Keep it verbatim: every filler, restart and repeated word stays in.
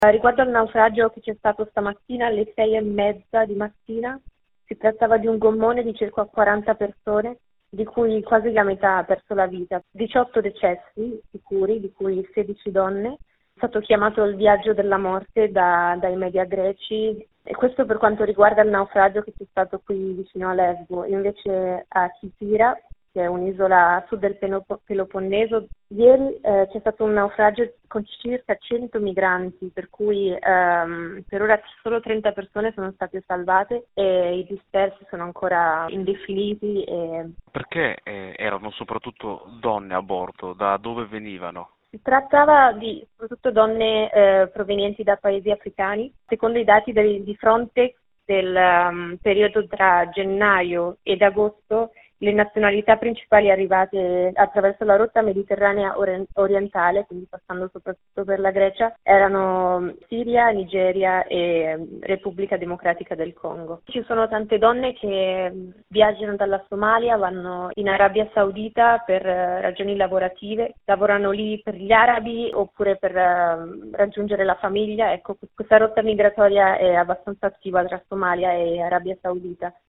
Riguardo al naufragio che c'è stato stamattina alle sei e mezza di mattina, si trattava di un gommone di circa quaranta persone, di cui quasi la metà ha perso la vita. diciotto decessi sicuri, di cui sedici donne. È stato chiamato il viaggio della morte da, dai media greci, e questo per quanto riguarda il naufragio che c'è stato qui vicino a Lesbo. Invece a Chitira, che è un'isola a sud del Peloponneso, ieri eh, c'è stato un naufragio con circa cento migranti, per cui ehm, per ora solo trenta persone sono state salvate e i dispersi sono ancora indefiniti. E... Perché eh, erano soprattutto donne a bordo? Da dove venivano? Si trattava di soprattutto donne eh, provenienti da paesi africani. Secondo i dati del- di Frontex del um, periodo tra gennaio ed agosto, le nazionalità principali arrivate attraverso la rotta mediterranea ori- orientale, quindi passando soprattutto per la Grecia, erano Siria, Nigeria e mm, Repubblica Democratica del Congo. Ci sono tante donne che mm, viaggiano dalla Somalia, vanno in Arabia Saudita per eh, ragioni lavorative, lavorano lì per gli arabi oppure per eh, raggiungere la famiglia. Ecco, questa rotta migratoria è abbastanza attiva tra Somalia e Arabia Saudita.